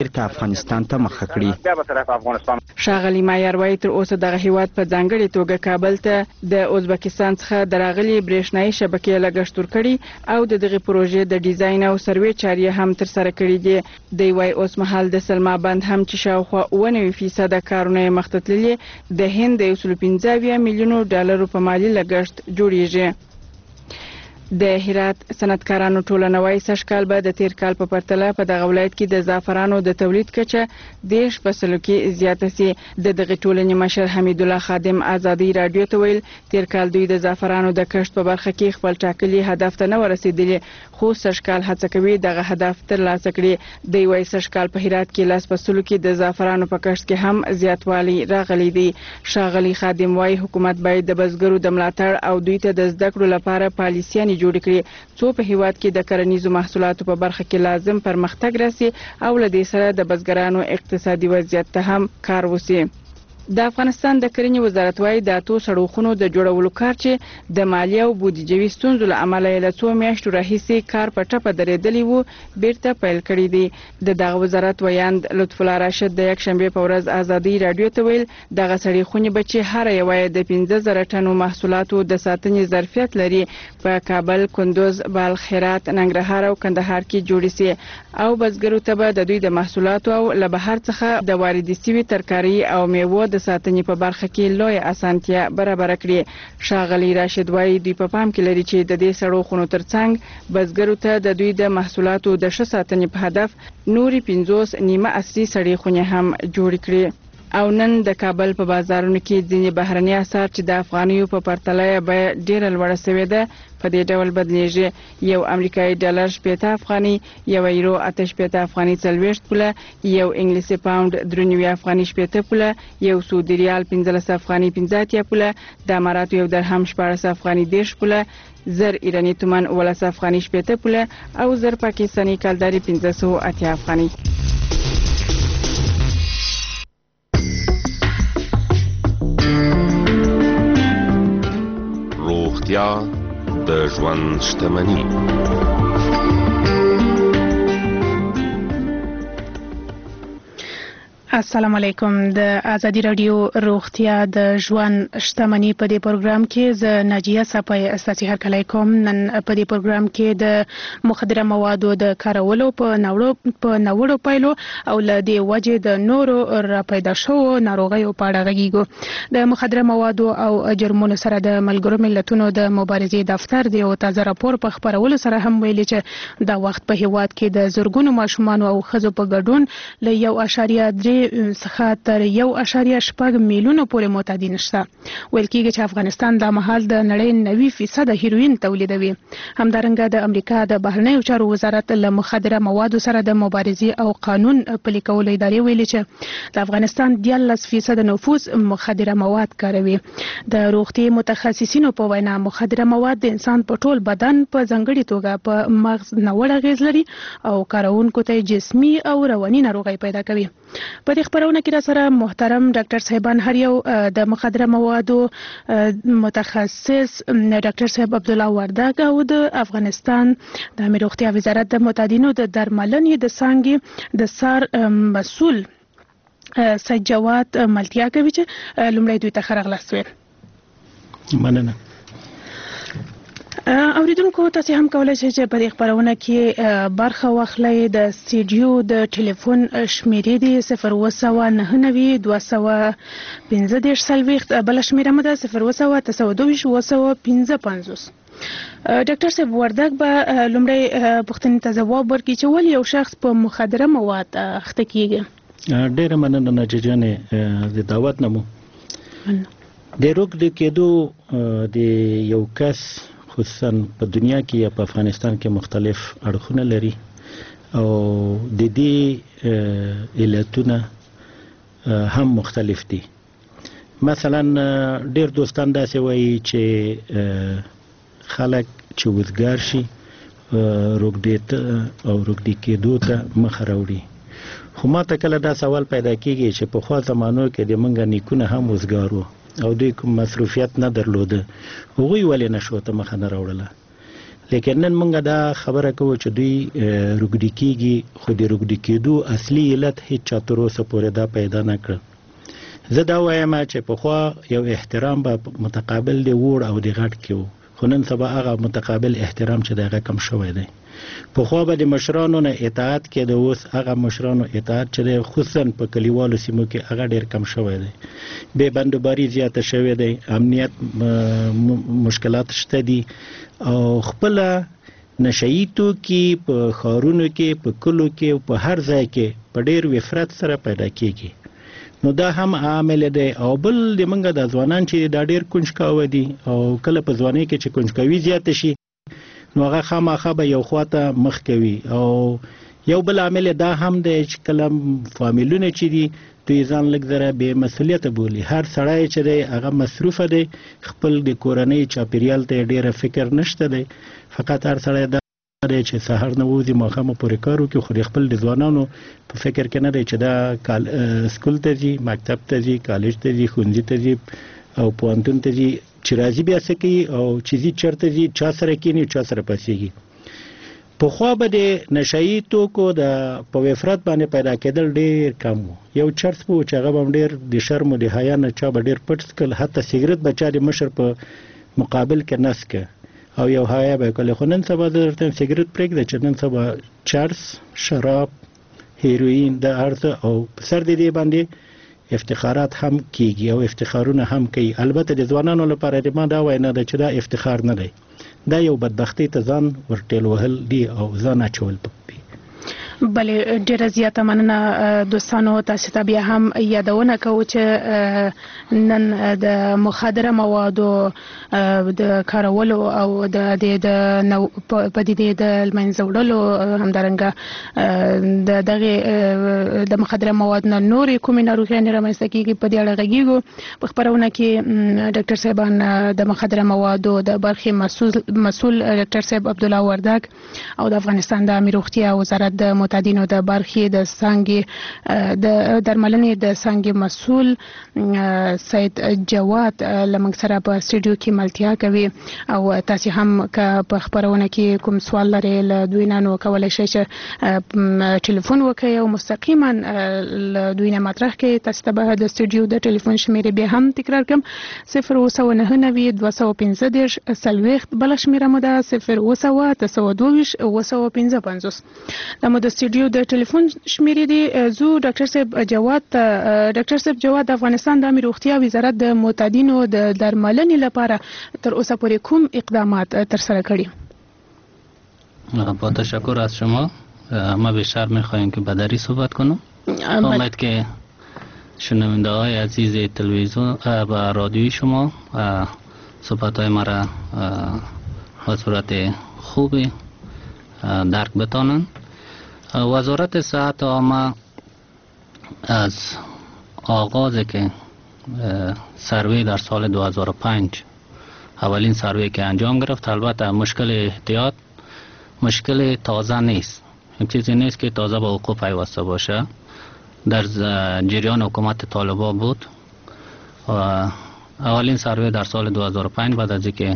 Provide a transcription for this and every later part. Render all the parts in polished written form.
بیرته افغانستان ته مخه کړي. ښاغلي مایار وایي تر اوسه دغه هیواد په ځانګړې توګه کابل ته د ازبکستان څخه د راغلي برېښنایي شبکې لګښت ورکړي او د دغې پروژې د ډیزاین او سروې چارې هم ترسره کړي دي. دی وایي اوس مهال د سلما بند هم چې شاوخوا 99% کارونه یې مخته تللي د هند د 115 میلیونو ډالرو په مالي لګښت جوړیږي. د هرات صنعتکارانو ټولنه وایي سږ کال به د تیر کال په پرتله په دغه ولایت کې د زعفرانو د تولید کچه 10% کې زیاته سي. د دغې ټولنې مشر حمید الله خادم ازادي رادیو ته ویل تیر کال دوی د زعفرانو د کښت په برخه کې خپل ټاکلي هدف ته نه ورسېدلي خو سږ کال هڅه کوي دغه هدف ترلاسه کړي. دوی وایي سږ کال په هرات کې لاس په سلو کې د زعفرانو په کښت کې هم زیاتوالی راغلی دی. ښاغلي خادم وایي حکومت باید د بزګرو د ملاتړ او دوی ته د زده کړو لپاره پالیسیانې جوړ کړي څو په هیواد کې د کرنیزو محصولاتو په برخه کې لازم پرمختګ راسي او له دې سره د بزګرانو اقتصادي وضعیت ته هم کار وشي. د افغانستان د کرنې وزارت وایي د اتو سړکونو د جوړولو کار چې د مالی او بودیجوي ستونزو له امله یې له څو میاشتو راهیسې کار په ټپه درېدلی و بیرته پیل کړی دی. د دغه وزارت ویاند لطف الله راشد د یکشنبې په ورځ ازادي رادیو ته ویل دغه سړکونه به چې هر یوه یې د 15,000 ټنو محصولاتو د ساتنې ظرفیت لري په کابل، کندوز، بلخ، هرات، ننګرهار او کندهار کې جوړ شي او بزګرو ته به د دوی د محصولاتو او له بهر څخه د واردې شوي ترکاري او میوو د ساتنې په برخه کې لوی اسانتیا برابر کړي. ښاغلي راشد وایي دوی په پام کې لري چې د دې سړکونو ترڅنګ بزګرو ته د دوی د محصولاتو د ښه ساتنې په هدف نورې 50 نیمه عصري سړکونه هم جوړ کړي. او نن د کابل په بازارونو کې ځینې بهرني اسعار چې د افغانیو په پرتله به ډیره لوړه شوې ده په دې ډول بدلیږي. یو امریکایي ډالر 80 افغاني، یو یورو 80 افغاني 40 پوله، یو انګلیسي پاوند 93 افغاني 80 پوله، یو سعودي ریال 15 افغاني 15 پوله، د اماراتو یو درهم 14 افغاني 10 پوله، زر ایرانی تومان 12 افغاني 80 پوله او زر پاکستاني کلداري 580 افغاني. روغتیا د ژوند شتمني. السلام علیکم. د ازادي رادیو روغتیا د ژوند شتمني په دې پروګرام کې زه ناجیه صفای اساسي هرکلی کوم. نن په دې پروګرام کې د مخدره موادو د کارولو په نوړو پایلو او له دې وجې د نورو را پیدا شوو ناروغیو په اړه غږیږو. د مخدره موادو او جرمونو سره د ملګرو ملتونو د مبارزې دفتر د یو تازه راپور په خپرولو سره هم ویلي چې دا وخت په هیواد کې د زرګونو ماشومان او ښځو په ګډون له 1.3 څخه تر 1.6 میلیونو پورې معتادین شته. ویل کېږي چې افغانستان د مهال د نړۍ 90% هیروین تولیدوي. همدارنګه د امریکا د بهرنیو چارو وزارت له مخدره موادو سره د مبارزې او قانون پلي کولو ادارې ویلي چې د افغانستان 14% نفوس مخدره مواد کاروي. د روغتي متخصصینو په وینا مخدره مواد د انسان په ټول بدن په ځانګړي توګه په مغز ناوړه اغیز لري او کارونکو ته جسمي او رواني ناروغۍ پیدا کوي. په دې خبرونه کې را سره محترم ډاکټر صاحبان هر یو د مخدره موادو متخصص ډاکټر صاحب عبدالله وردګ او د افغانستان د عامه روغتیا وزارت د معتادینو د درملنې د څانګې د سار مسؤل سید جواد ملتیا کوي چې لومړی دوی ته ښه راغلاست ویل. مننه. اوریدونکو تاسو هم کولای شئ چې په دې خبرونه کې برخه واخلئ. د سټډیو د ټلیفون شمیرې دی 02992 215 بل شمیره مده 02922 ډاکټر صاحب وردګ به لومړی پوښتنې ته ځواب ورکړي چې ولې یو شخص په مخدره مواد اخته کیږي. ډیره مننه ناجیه جانې د دعوت نه مو. د روږدي کېدو د یو کس خصوصا په دنیا کې یا په افغانستان کې مختلف اړخونه لري او د دې علتونه هم مختلف دي. مثلا ډېر دوستان داسې وایي چې خلک چې وزګار شي روږدي ته او روږدي کېدو ته مخه راوړي. خو ما ته کله دا سوال پیدا کېږي چې پخوا زمانو کې د موږ نیکونه هم وزګار وو او دوی کوم مصروفیت نه درلوده، هغوی ولې نشو ته مخه نه راوړله. لیکن نن موږ دا خبره کوو چې دوی روږدي کیږي، خو د روږدي کېدو اصلي علت هیڅ چا تر اوسه پورې دا پیدا نه کړ. زه دا وایم چې پخوا یو احترام به متقابل دی وړ او د غټ کې و، خو نن سبا هغه متقابل احترام چې دغه کم شوی دی. پخوا به د مشرانو نه اطاعت کېده، اوس هغه مشرانو اطاعت چې دی خصوصا په کلیوالو سیمو کې هغه ډېر کم شوی دی. بې بندوباري زیاته شوې دی، امنیت مشکلات شته دي او خپله نشهیي توکي په ښارونو کې، په کلو کې او په هر ځای کې په ډېر وفرت سره پیدا کېږي. نو دا هم عامل دی. او بل د موږ د ځوانان چې دا ډېر کنجکاوه دي او کله په ځوانۍ کې چې کنجکاوي زیاته شي نو هغه خامخا به یو خواته مخ کوي. او یو بل عامل دا هم دی چې کله فامیلونه چې دي دوی ځان لږ ذره بې مسؤلیته بولي. هر سړی چې دی هغه مصروفه دی، خپل د کورنۍ چاپېریال ته یې ډېره فکر نشته دی. فقط هر سړی دا دی چې سهار نه وځي ماښامه پورې کار وکړي، خو د خپل د ځوانانو په فکر کې نه دی چې دا سکول ته ځي، مکتب ته ځي، کالج ته ځي، ښوونځي ته ځي او پوهنتون ته ځي، چې راځي بیا څه کوي او چې ځي چېرته ځي، چا سره کښېني، چا سره پاڅېږي. پخوا به د نشهیي توکو په وفرت باندې پیدا کېدل ډېر کم و. یو چرس به و چې هغه به هم ډېر د شرم و د حیا نه چا به ډېر پټ څکل، حتی سګرټ به چا د مشر په مقابل کې نه څکه او یو حیا به یې کړی. خو نن سبا زه درته وایم سګرټ پرېږده چې نن سبا چرس، شراب، هیروین د هر څه او په سر د دې باندې افتخارات هم کیږي او افتخارونه هم کوي. البته د ځوانانو لپاره د ما دا وینا ده چې دا افتخار نه دی، دا یو بدبختی ته ځان ورټېل وهل دی او ځان اچول دی. بلې ډیره زیاته مننه دوستانو. تاسو ته بیا هم یادونه کوو چې نن د مخدره موادو د کارولو او د پدیدې د منځه وړلو همدارنګه د مخدره موادو نه نورې کومې ناروغیانې رامنځته کیږي په دې اړه غږیږو. په خپرونه کې ډاکټر صاحبان د مخدره موادو د برخې مسؤل ډاکټر صاحب عبدالله وردګ او د افغانستان د عامه روغتیا وزارت د متعدینو د برخې د څانګې د درملنې د څانګې مسؤل سید جواد لمنګ سره په سټوډیو کې ملتیا کوي. او تاسو هم که په خبرونه کې کوم سوال لرئ له دوی نه نو کولای شئ چې ټلیفون وکړئ او مستقیما له دوی نه مطرح کړئ. تاسو ته به د سټوډیو د ټلیفون شمیرې بیا هم تکرار کوم 029 215 40 بل شمیره مو ده 0 255. د مو د سټوډیو د ټلیفون شمیرې دی. زو ډاکټر صاحب جواد د افغانستان د عامه روغتیا وزارت د معتادینو د درملنې لپاره تر اوسه پورې کوم اقدامات ترسره کړي؟ با تشکر از شما. ما بیشتر میخواهیم که بدری صحبت کنم. امید که شنونده های عزیز تلویزیون و رادیوی شما صحبت های مرا به صورت خوبی درک بتانند. وزارت صحت عامه از آغاز که سروی در سال 2005 اولین سروی که انجام گرفت، البته مشکل احتیاط مشکل تازه نیست، این چیزی نیست که تازه با وقوع پیوسته باشه. در جریان حکومت طالبان بود و اولین سروی در سال 2005 بعد از اینکه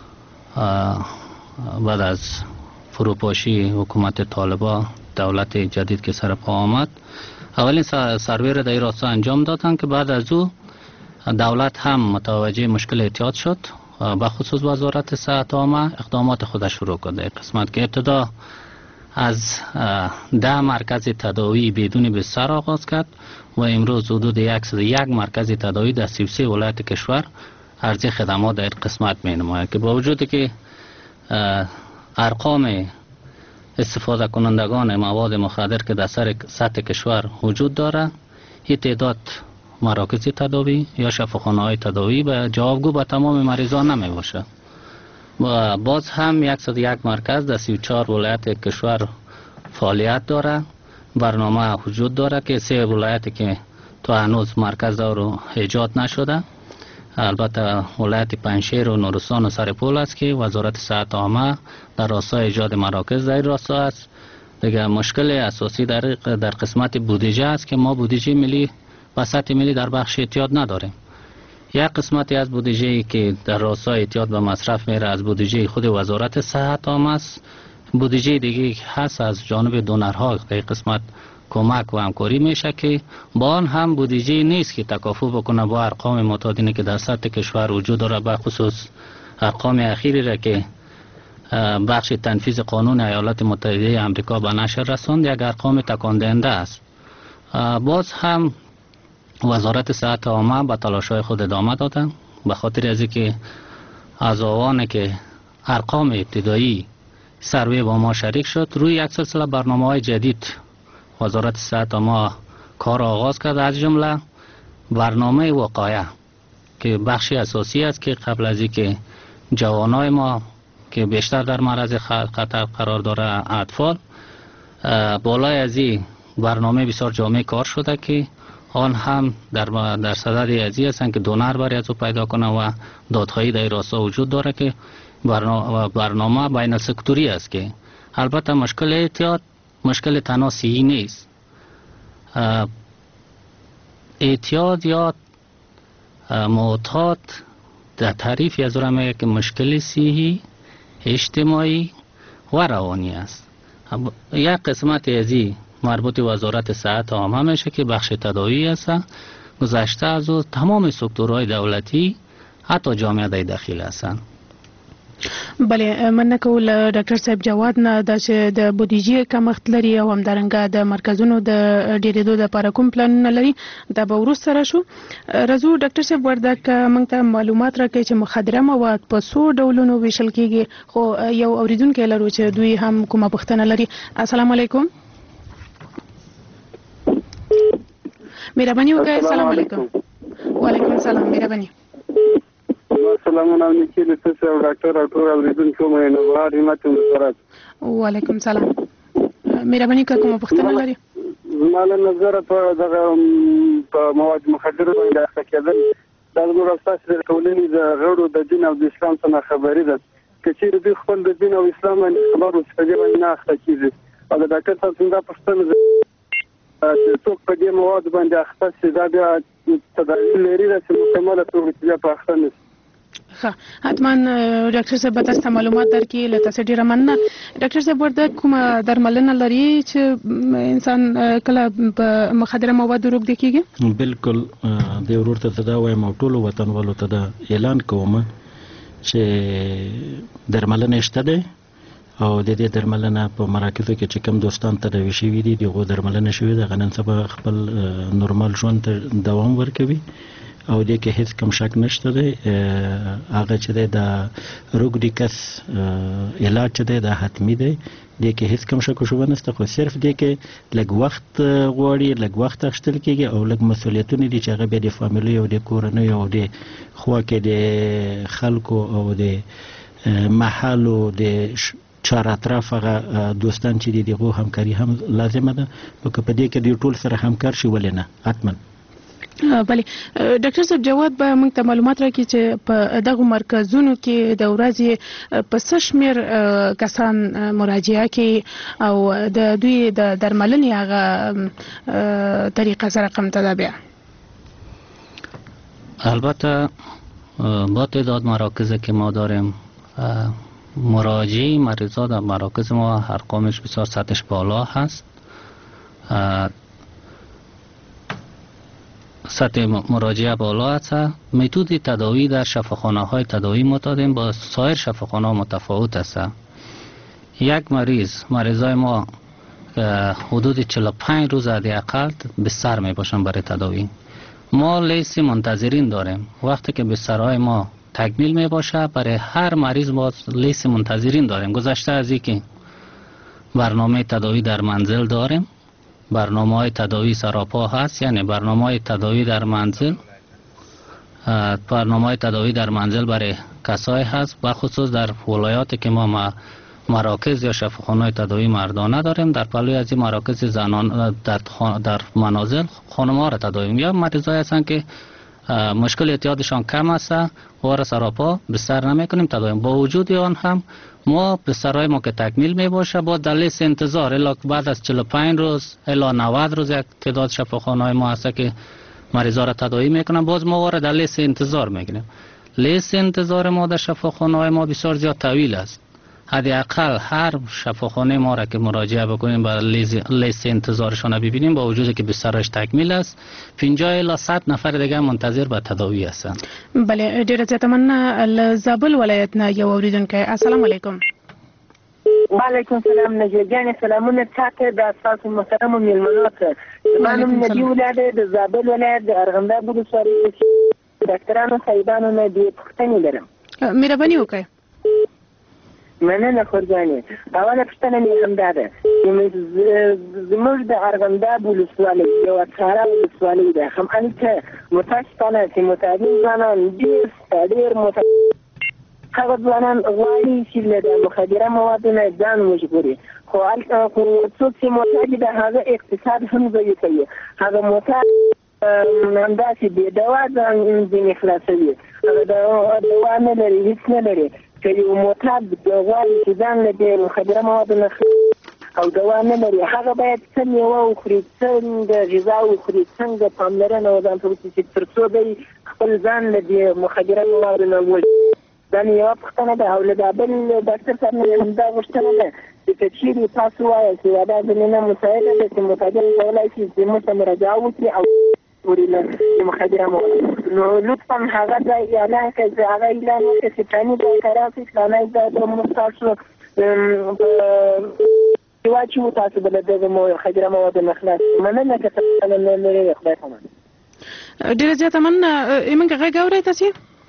بعد از فروپاشی حکومت طالبان دولت جدید که سر پا آمد اولین سروی را در این راستا انجام دادند که بعد از او دولت هم متوجه مشکل احتیاط شد و بخصوص وزارت صحت عامه اقدامات خودش شروع کرده. قسمت که ابتدا از 10 مرکز تداوی بدون بستر آغاز کرد و امروز حدود 101 مرکز تداوی در 33 ولایت کشور عرضه خدمات در قسمت می نماید که با وجودی که ارقام استفاده کنندگان مواد مخدر که در سطح کشور وجود داره، این تعداد مراکز تداوی یا شفاخانه های تداوی به جوابگو به تمام مریضان نمی باشه. و باز هم 101 مرکز در 34 ولایت کشور فعالیت داره. برنامه وجود داره که 3 ولایتی که تا هنوز مرکز رو ایجاد نشده، البته ولایت پنجشیر و نورستان و سرپول است که وزارت صحت عامه در راستای ایجاد مراکز در راستا است. دیگه مشکل اساسی در قسمت بودجه است که ما بودجه ملی و سطح ملی در بخش احتیاط نداریم. یک قسمتی از بودجه که در راستای اعتیاد به مصرف میره از بودجه خود وزارت صحت است. بودجه دیگه هست از جانب دونرها که قسمت کمک و همکاری میشه که با آن هم بودجه نیست که تکافو بکنه با ارقام متعادلی که در سطح کشور وجود داره، به خصوص ارقام اخیری را که بخش تنفیذ قانون ایالات متحده آمریکا به نشر رساند یک ارقام تکان دهنده است. باز هم وزارت صحت عامه به تلاش‌های خود ادامه داده، به خاطر از اینکه اعضاوانی که ارقام ابتدایی سروی با ما شریک شد، روی یک سلسله برنامه‌های جدید وزارت صحت عامه کار آغاز کرد، از جمله برنامه وقایه که بخشی اساسی است که قبل از اینکه جوانای ما که بیشتر در معرض خطر قرار داره اطفال، بالای از این برنامه بسیار جامع کار شده که آن هم در صدد ازی هستند که دونر برای از او پیدا کنه و دادخواهی در راستا وجود داره که برنامه بین سکتوری است که البته مشکل اعتیاد مشکل تنها صحی نیست. اعتیاد یا معتاد در تعریفی از اون میگه که مشکل صحی، اجتماعی و روانی است. یک قسمت از این مربوط وزارت صحت عامه میشه که بخش تداوی است. گذشته از او تمام سکتورهای دولتی حتی جامعه داخل هستند. بله، من کول ډاکټر صاحب جواد نه د بودیجې کمښت لري او همدارنګه د مرکزونو د ډیرېدو لپاره کوم پلانونه لري دا به وروسته راشو. راځو ډاکټر صاحب وردک موږ ته معلومات راکړئ چې مخدره مواد په څو ډولونو ویشل کیږي، خو یو اوریدونکی لرو چې دوی هم کومه پوښتنه لري. السلام علیکم. مهرباني وکړئ. السلام علیکم. وعلیکم السلام. مهرباني. سلامونه نیکی له تاسو او ډاکټر او ټول اوریدونکو مې نه واره همت مسترات. وعلیکم السلام. مهرباني وکړئ کومه پوښتنه لري؟ زموږ نظر په دغه مواد مخدره باندې اخته کېدل د زموږ اساس د ټولنې د غړو د دین او د اسلام څخه خبرې ده چې چیرې دوی خپل د دین او اسلام باندې خبر ورسېږي باندې نه اخته کیږي او د ډاکټر صاحب څنګه پوښتنه چې څوک په دې مواد باندې اخته شي دا بیا تداوی لري چې مکمله توګه په اخته نه. حتما ډاکټر صاحب به تاسو معلومات درکړي. له تاسو ډیره مننه. ډاکټر صاحب ورته کومه درملنه لري چې انسان کله په مخدره موادو روږدي کیږي؟ بالکل د ورته تدا وایم او ټول وطنوالو ته دا اعلان کوم چې درملنه شته ده او د دې درملنه په مراکزو کې چې کوم دوستان تداوي شوي دي دغه درملنه شوي ده غنن سبا خپل نورمال ژوند ته دوام ورکوي او دې کې هیڅ کوم شک نشته دی. هغه چې د روږدي کس علاج چې دی دا حتمی دی، دې کې هیڅ کوم شک شوبه نشته، خو صرف دې کې لږ وخت غواړي، لږ وخت اخیستل کېږي او لږ مسؤلیتونه دي چې هغه بیا د فامیلي او د کورنۍ او د خوا کې د خلکو او د محلو د چار اطراف هغه دوستان چې دي دغه همکاري هم لازمه ده. نو که په دې کې د ټول سره همکار شي ولې نه حتما. بله ډاکټر صاحب جواد به موږ ته معلومات راکړي چې په دغه مرکزونو کې د ورځې په څه شمېر کسان مراجعه کوي او د دوی د درملنې هغه طریقه سره کوم تدابیر؟ البته با تعداد مراکز که ما داریم مراجعه مریضا در مراکز ما ارقامش بسیار سطحش بالا هست. سطح مراجعه بالا است. متد تداوی در شفاخانه های تداوی معتادین با سایر شفاخانه ها متفاوت است. یک مریضای ما حدود 45 روز حداقل بستر می باشن برای تداوی. ما لیست منتظرین داریم. وقتی که بسترهای ما تکمیل می باشه برای هر مریض ما لیست منتظرین داریم. گذشته از اینکه برنامه تداوی در منزل داریم، برنامه های تداوی سراپا هست، یعنی برنامه های تداوی در منزل، برنامه های تداوی در منزل برای کسای هست، بخصوص در ولایاتی که ما مراکز یا شفاخانه تداوی مردانه داریم. در پلوی از این مراکز زنان در منازل خانم‌ها را تداوی یا مریضایی هستند که مشکل اعتیادشان کم است و سراپا بستر نمیکنیم تداوی. با وجود آن هم ما بسترهای ما که تکمیل می باشه با در لیست انتظار الا بعد از 45 روز الا 90 روز یک تعداد شفاخانه های ما هست که مریضا را تداوی میکنن، باز ما وارد در لیست انتظار میکنیم. لیست انتظار ما در شفاخانه‌های ما بسیار زیاد طویل است. حداقل هر شفاخانه ما را که مراجعه بکنیم برای لیست انتظارشان ببینیم، با وجودی که بسترش تکمیل است 50 الی 100 نفر دیگه منتظر به تداوی هستند. بله، ډیره زیاته مننه. زابل ولایت نه یو اوریدونکی. السلام علیکم. وعلیکم السلام. نجیبجان سلامونه تاته د اساس محترم میلمنو ته. منم نبی ولایت د زابل ولایت د ارغنداب ولسوالۍ ډاکټرانو صاحبانو نه دی پوښتنه لرم. مهرباني وکړئ. مننه قرباني. اوله پوښتنه مې همدا ده چې زموږ د ارغنداب ولسوالۍ یوه ساره ولسوالۍ ده، همالته متاسفانه چې متعدد ځوانان ډېر هغه ځوانان غواړي چې له مخدره موادو نه ځان وژغوري، خو څوک چې معتاد ده هغه اقتصاد هم ضایع کوي، هغه معتاد همداسې بې دوا ځان ځینې خلاصوي، هغه دوا نه لري، هېڅ نه لري. که یو معتاد غواړي چې ځان له دې مخدره موادو نه او دوا نه لري، هغه باید څه میوه وخوري، څنګه غذا وخوري، څنګه پاملرنه ورځان ته وکړي چې تر څو دی خپل ځان له دې مخدره موادو نه وژغوري. دا مې یوه پوښتنه ده. او له دا بل ډاکټر صاحب نه همدا غوښتنه ده چې که چېرې تاسو وایاست چې دا زمینه مساعده ده چې متعدل کولی شي زموږ ته مراجعه وکړي او پورې له مخدره موادو، نو لطفا هغه ځای اعلان کړئ، هغه اعلان وکړئ چې فلاني ځای ته راسئ، فلانی ځای ته موږ تاسو واچوو، تاسو به له دغه مخدره موادو نه خلاص شئ. مننه که څه نه لرئ. خدای پامان. ډېره زیاته مننه. ایمنګه غږ اورئ تاسې؟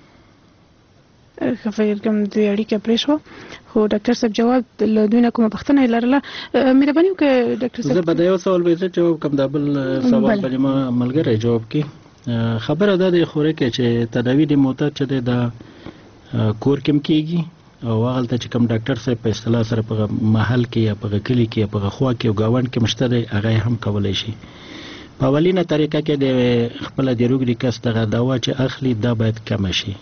خفیر کوم د اړیکه پرې شو، خو ډاکټر صاحب جواب له دوی نه کومه پوښتنه یې لرله. مهرباني وکړئ ډاکټر صاحب. زه به د یو سوال به جواب کوم، دا بل سوال باندې ما ملګری جواب کړي. خبره ده د خوري کې چې تداوی د معتاد چې د کور کې کېږي او هغه ته چې کوم ډاکټر صاحب په اصطلاح سره په محل کې یا په کلی کې یا په خوا کې او گاوند کې مشته دی، هغه هم کولای شي. په اولینه طریقه کې د خپل د روغ ریکس دغه دوا چې اخلي دا باید کم شي،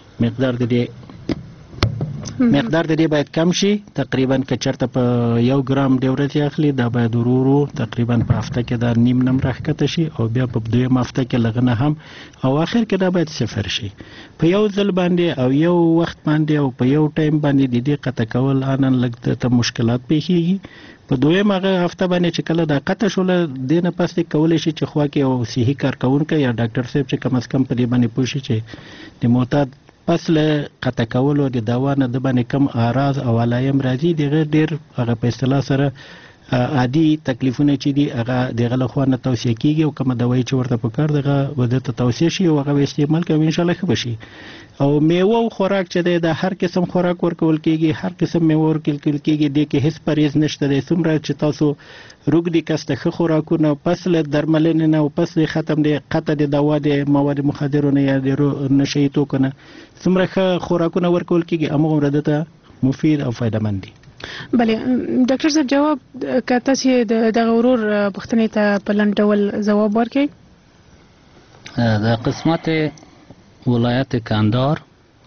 مقدار د دې باید کم شي. تقریبا که چرته په 1 ګرام د ورځې اخلي، دا باید ورو تقریبا په هفته کې دا نیم نم راښکته شي او بیا په دویم هفته کې لغنه هم، او اخر کې دا باید صفر شي. په یو ځل باندې او یو وخت باندې او په یو ټایم باندې د دې قطع کول انن لږ ته مشکلات پیښیږي. په دویم هغه هفته باندې چې کله دا قطع شول، دې نه پس کولی شي چې خوا کې او صحي کارکونکی یا ډاکټر صاحب چې کم از کم په دې باندې پوه شي چې د معتاد پس له قطع کولو د دوا نه د باندې کم اعراض او علایم راځي، دغه ډېر هغه په اصطلاح سره عادي تکلیفونه چې دي هغه دغه له خوا نه توصیه کېږي او کومه دوايي چې ورته پکار دغه ودته توصیه شي او هغه استعمال کوي، ان شاء الله ښه بشي. او میوه او خوراک چې دی د هر قسم خوراک ورکول کېږي، هر قسم میوه ورکول کېږي، د کې هیڅ پرهیز نشته دی. څومره چې تاسو روغ دي کسته ښه خوراکونه پس له درملنې نه او پس ختم دی قطع د دوا د مواد مخدرو نه یا د نشهیي توکو نه څومره ښه خوراکونه ورکول کېږي، هماغومره دته مفید او فایدهمند دي. بله ډاکټر صاحب جواب که تاسې دغه ورور پوښتنې ته په لنډ ډول ځواب ورکړئ. در قسمت ولایت کندهار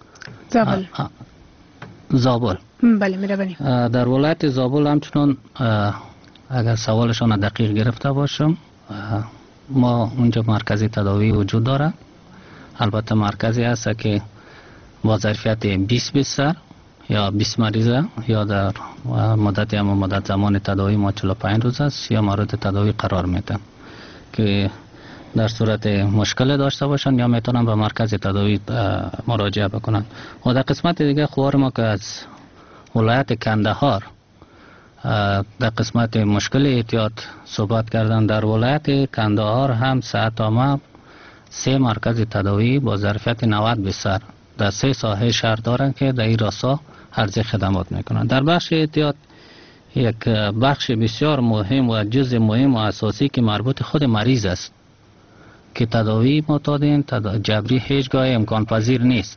زابل بله مهربانی. در ولایت زابل همچنان اگر سوالشان دقیق گرفته باشم، ما اونجا مرکزی تداوی وجود داره. البته مرکزی هست که با ظرفیت 20 بستر یا 20 مریضه یا در مدت زمان تداوی ما 45 روز است یا مورد تداوی قرار میدن که در صورت مشکل داشته باشن یا میتونن به مرکز تداوی مراجعه بکنن. و در قسمت دیگه خوار ما که از ولایت کندهار در قسمت مشکل احتیاط صحبت کردن، در ولایت کندهار هم ساعت آمه 3 مرکز تداوی با ظرفیت 90 بستر در 3 ساحه شهر دارن که در این راستا عرضه خدمات میکنن. در بخش احتیاط یک بخش بسیار مهم و جزء مهم و اساسی که مربوط خود مریض است که تداوی معتادین جبری هیچگاه امکان پذیر نیست.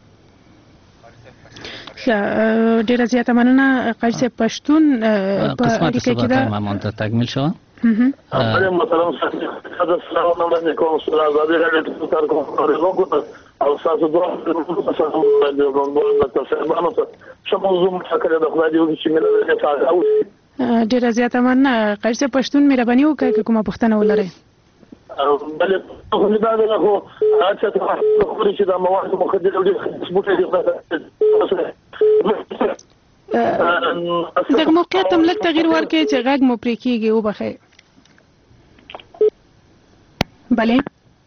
ډیره زیاته مننه قاضي صاحب. پښتون په اړیکه کې دا مونږ تکمیل شو. السلام علیکم. او تاسو دوه ډیره زیاته مننه قاضي صاحب. پښتون مهرباني وکړئ که کومه پوښتنه ولرئ. بل خو دا نه خو اته خو چې دا مواد مخدر او ثبوت دي دغه موقعیت هم لږ تغییر ورکړي چې غږ مو پرې کېږي وبخئ. بله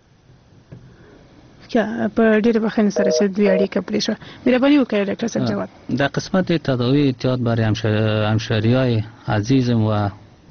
په ډېره بخښنې سره چې دوی اړیکه پرې شوه. مهرباني وکړئ ډاکټر صاحب جواب. در قسمت تداوی احتیاط برای همشهری‌های عزیزم و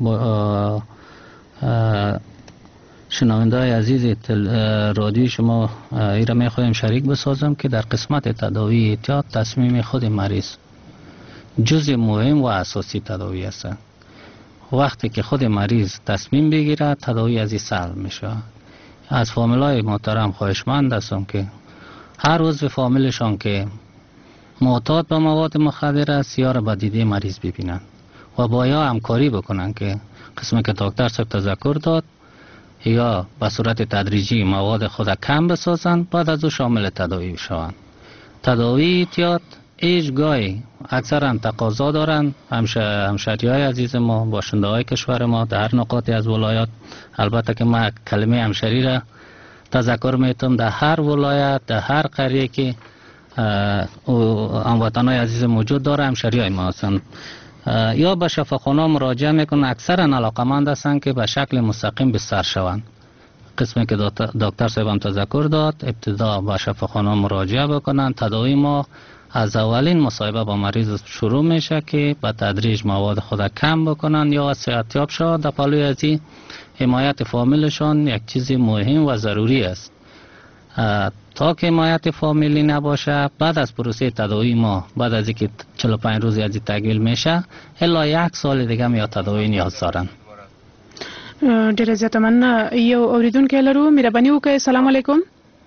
شنونده‌های عزیز رادیوی شما این را می‌خوایم شریک بسازم که در قسمت تداوی احتیاط تصمیم خود مریض جزء مهم و اساسی تداوی است. وقتی که خود مریض تصمیم بگیره تداوی از این سلب میشه. از فامیلای محترم خواهشمند هستم که هر عضو فامیلشان که معتاد به مواد مخدر است یا را به دیده مریض ببینن و با یا همکاری بکنن که قسمی که دکتر صاحب تذکر داد یا به صورت تدریجی مواد خود کم بسازن بعد از او شامل تداوی شوند. تداوی احتیاط ایجگاهی اکثرا تقاضا دارند. همشهری‌های عزیز ما، باشنده‌های کشور ما در هر نقاطی از ولایات، البته که ما کلمه همشهری را تذکر میتونم، در هر ولایت در هر قریه که هموطن‌های عزیز موجود داره همشهری‌های ما هستند یا به شفاخانه مراجعه میکنن. اکثرا علاقمند هستند که به شکل مستقیم بستر شوند. قسمی که دکتر صاحب هم تذکر داد ابتدا به شفاخانه مراجعه بکنن. تداوی ما از اولین مصاحبه با مریض شروع میشه که به تدریج مواد خود کم بکنن یا صحتیاب شود. در پلوی از این حمایت فامیلشان یک چیز مهم و ضروری است. تا که حمایت فامیلی نباشه بعد از پروسه تداوی ما بعد از اینکه 45 روزی از این تکمیل میشه الا 1 سال دیگه یا تداوی نیاز دارن. ډیره زیاته مننه. یو اوریدونکی لرو. مهرباني وکړئ. سلام علیکم.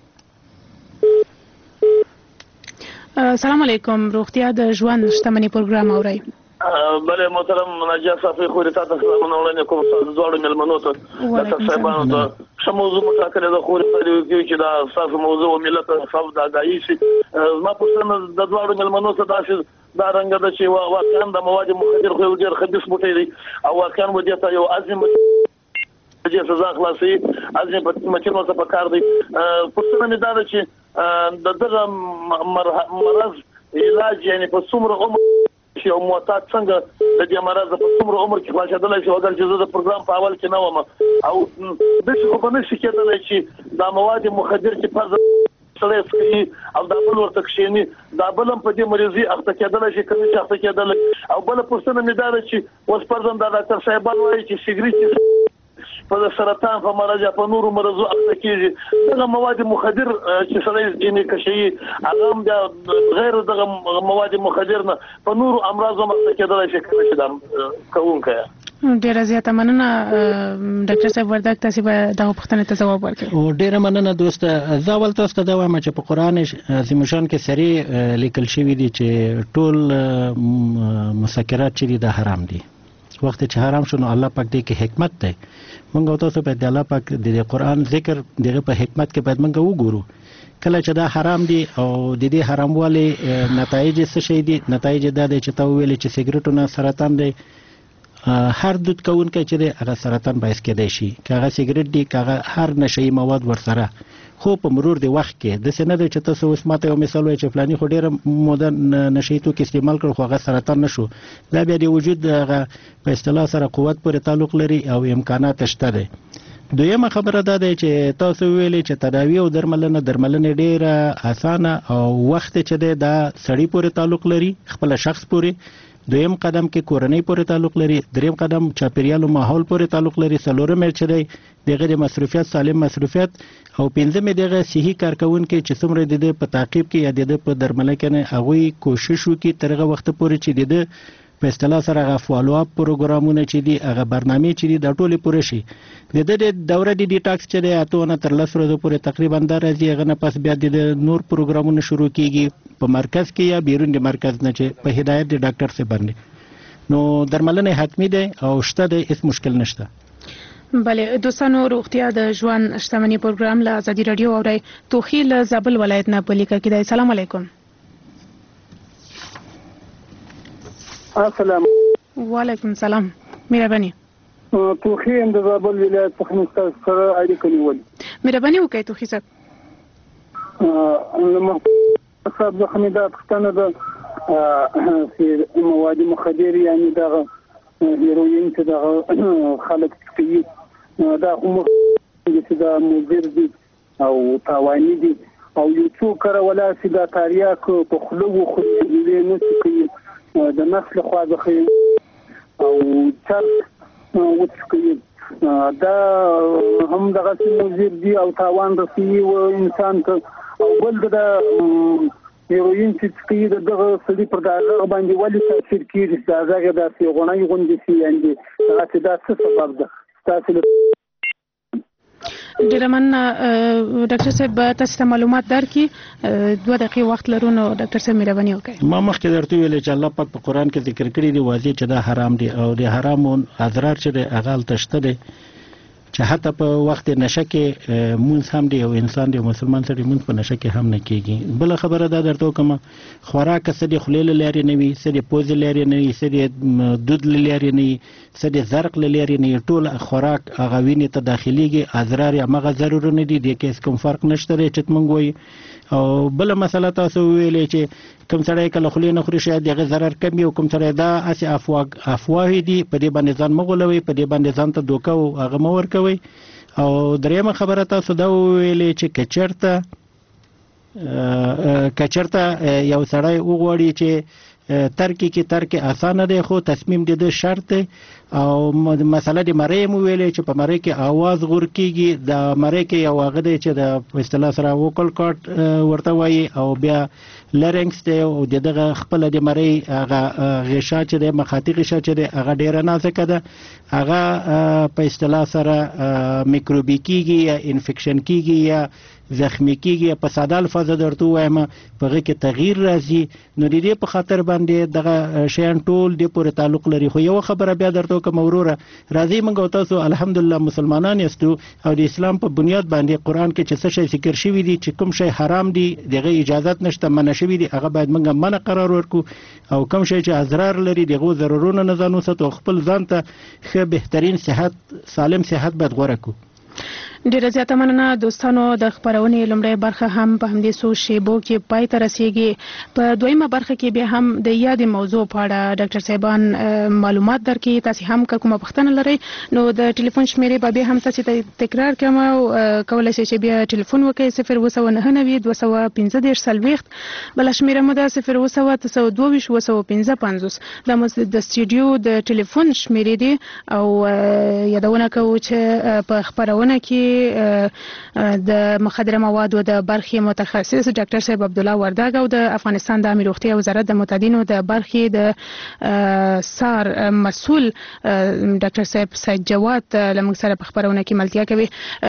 سلام علیکم. روغتیا د ژوند شتمنۍ پروګرام اورئ. بله محترم ناجیه صافی خوري تاسو سلامونه وړاندې کوم. تاسو دواړو مېلمنو ته تاسو صاحبانو ته ښه موضوع مټاکلې ده خوري په چې دا تاسو موضوع ملت صاحب د آگاهي شي. ما پوښتنه د دواړو مېلمنو ته داسې دا رنګ ده چې واقعا د مواد مخدر خو ډېر خبيث بوټی دی او واقعا ودې ته یو عزم چې سزا خلاصي عزم په مچنو څخه پکار دی. پوښتنه مې دا ده چې د دغه مرض علاج یعنی په څومره عمر چې او معتاد څنګه د دې مرض په څومره عمر کې خلاصېدلی شي. اگر چې زه د پروګرام په اول کې نه وم او داسې خو به نشي کېدلی چې دا مواد مخدر چې فرض سړی څکوي او دا بل ورته کښېني دا بل هم په دې مریضي اخته کېدلی شي که نه شي اخته کېدلی. او بله پوښتنه مې دا ده چې اوس فرضاً دا ډاکټر صاحبان وایي چې سګرېټ په سرطان په مرض یا په نورو مرضو اخته کېږي. دغه مواد مخدر چې سړی ځینې کشوي هغه هم غیر دغه مواد مخدر نه په نورو امراضو هم اخته کېدلی شي که نه شي دا کوونکی. ډیره زیاته مننه ډاکټر صاحب وردګ. تاسو به دغه پوښتنې ته ځواب ورکړئ. ډیره مننه دوست. زه اول تاسو ته دا وایم چې په قرآن عظیم شان کې صریح لیکل شوي دي چې ټول مسکرات چې دي دا حرام دي. وخت چې حرام شونه الله پاک دې کې حکمت ده. موږ تاسو په د الله پاک د قرآن ذکر دغه په حکمت کې باید موږ وګورو. کله چې دا حرام دي او د دې حراموالي نتایج څه شي دي؟ نتایج دا دي چې تاسو ویل چې سګریټونه سرطان دی. هر دود کوونکی چې دی هغه سرطان باعث کېدای شي. که هغه سګریټ دی که هغه هر نشهیي مواد ورسره خو په مرور د وخت کې داسې نه دی چې تاسو اوس ماته یو مثال وایئ چې فلاني خو ډېره موده نشهیي توکي استعمال کړ خو هغه سرطان نه شو. دا بیا د وجود هغه په اصطلاح سره قوت پورې تعلق لري او امکانات شته دی. دویمه خبره دا دی چې تاسو ویلې چې تداوی او درملنه ډېره اسانه او وخت چې دی دا سړی پورې تعلق لري خپل شخص پورې. دویم قدم کې کورنۍ پورې تعلق لري. دریم قدم چاپیریال او ماحول پورې تعلق لري. څلورم چې دی دغه د مصرفیت سالم مصرفیت او پنځم دغه صحي کارکونکي چې څومره د په تعقیب کې یا د په درملنه کې نه هغه کوشش وکړي ترغه وخت پورې چې د په اصطلاح سره هغه فالو اپ پروګرامونه چې دي هغه برنامه چې دي د ټوله پوره شي. د دوره د ډیټاکس چې دی اتونه تر 10 ورځې پورې تقریبا درځي. هغه نه پس بیا د نور پروګرامونه شروع کیږي په مرکز کې یا بیرون د مرکز نه چې په هدایت د ډاکټر څخه باندې. نو درملنه حتمی ده او شته د هیڅ مشکل نشته. بله دوستانو روغتیا د ژوند شتمنۍ پروګرام له ازادي رادیو اورئ. توخی له زابل ولایت نه په لیکه کې دی. سلام علیکم. السلام وعلیکم سلام. مهرباني. توخي د زابل ولایت څخه مستقر سره اړیکه نیولې. مهرباني وکړئ توخي صاحب. صاحب د خمیدات پښتنه د مواد مخدر یعنی د هیروین چې د خلک کوي دا هم چې دا مضر دي او تاواني دي او یو څو کړه ولا چې دا تاریاک په خلو خو دې نه کوي د نسل خواځخه او چر وڅکي دا هم دغه مضر دي او تاوان رسي او انسان ته او بل د هیروین چې کوي دغه سړي پر دغه باندې ولې تاثیر کوي دا هغه داسې غونې غونډې شي یعنی دا څه سبب ده تاسو ډیر مننه ډاکټر صاحب تاسو ته معلومات درکړي 2 دقیقې وخت لرو نو ډاکټر صاحب مهرباني وکړئ. ما مخکې درته ویل چې الله پاک په قران کې ذکر کړی دی واضح چې دا حرام دی او د حرامو اضرار چې اغال تشته دي چې حتی په وخت نشه کې مونږ هم دی او انسان دی مسلمان سره مونږ په نشه کې هم نه کیږي. بل خبره دا درته کوم خوراک سدي خلیل لري نه وي سدي پوز لري نه وي سدي دود لري نه وي سدي زرق لري نه ټول خوراک هغه ویني ته داخليږي اضرار هغه ضرور نه دي د کې کوم فرق نشته چې مونږ وي. او بل مسله تاسو ویلې چې کوم سړی کله خلی نه خوري شاید دغه ضرر کم یو کوم سړی دا اسی افواه دي په دې باندې ځان مغولوي په دې باندې ځان ته دوکه او هغه مور کوي. او دریمه خبره تاسو دا ویلې چې کچرته یو سړی وګوري چې ترک اسانه دی خو تصمیم دی د شرط او مسله د مری مو ویلې چې په مری کې आवाज غور کیږي د مری کې یو هغه دی چې د اصطلاح سره وکل کارت ورته وایي او بیا لرنګس دی او دغه خپل د مری هغه غشا چې د مخاطی غشا چې هغه ډیره نازکه ده هغه په اصطلاح سره میکروبي کیږي یا انفیکشن کیږي یا زخمی کیږي په ساده الفاظ درته وایم په هغه کې تغییر راځي نو د دې په خاطر باندې دغه شیان ټول د پورې تعلق لري. خو یو خبره بیا درته کوم وروره راځي موږ تاسو الحمدلله مسلمانان یاستو او د اسلام په بنیاد باندې قران کې چې څه شی ذکر شوی دي چې کوم شی حرام دي دغه اجازه نشته منع شوی دي هغه باید موږ منع قرار ورکو او کوم شی چې اضرار لري دغه ضررونه نه ځانو ستو خپل ځان ته ښه بهترین صحت سالم صحت باید غوړه کو. ډیره زیاته مننه دوستانو د خبرونې لومړی برخه هم په همدې څو شیبو کې پای ته رسیږي. په دویمه برخه کې به هم د یادې موضوع په اړه ډاکټر صاحبان معلومات درکړي. تاسو هم کومه پوښتنه لرئ نو د ټلیفون شمیرې به هم تاسو ته تکرار کوم او کولای شئ چې بیا ټلیفون وکړئ 0299215 بل شمیره مو ده 0292255 د سټوډیو د ټلیفون شمیرې دي او یادونه کوو چې په خبرونه کې د مخدره موادو د برخې متخصص ډاکټر صاحب عبد الله ورداګ او د افغانستان د امیر روغتیا وزارت د معتادینو د برخې د سار مسؤل ډاکټر صاحب سید جواد لمغ سره په خبرونه کې ملتیا کوي.